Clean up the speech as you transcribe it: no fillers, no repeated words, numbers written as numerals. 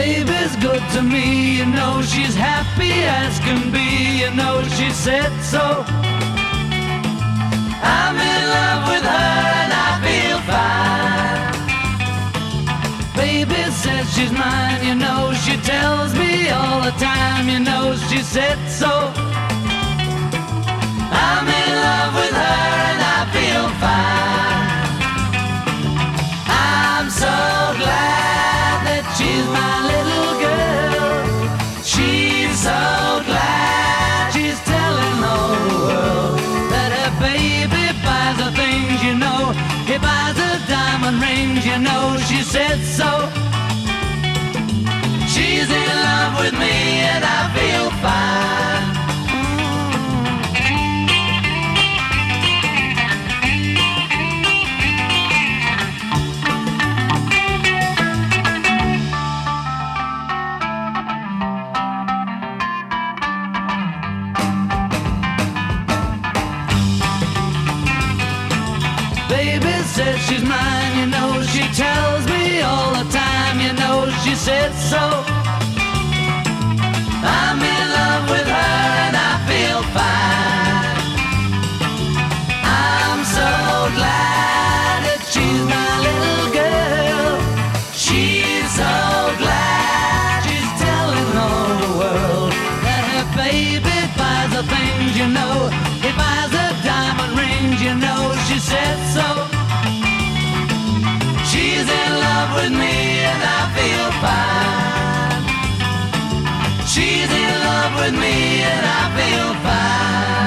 Baby's good to me, you know she's happy as can be, you know she said so. I'm in love with her and I feel fine. Baby says she's mine, you know she tells me all the time, you know she said so. I'm in love with her and I feel fine. I'm so glad that she's my little girl. She's so glad she's telling the whole world that her baby buys her things, you know. He buys her diamond rings, you know she said so. She's in love with me and I feel fine. Baby says she's mine, you know she tells me all the time, you know she said so. I'm in love with her and I feel fine. I'm so glad that she's my little girl. She's so glad she's telling all the world that her baby buys her things, you know. He buys her diamond rings, you know she said so. She's in love with me and I feel fine. She's in love with me and I feel fine.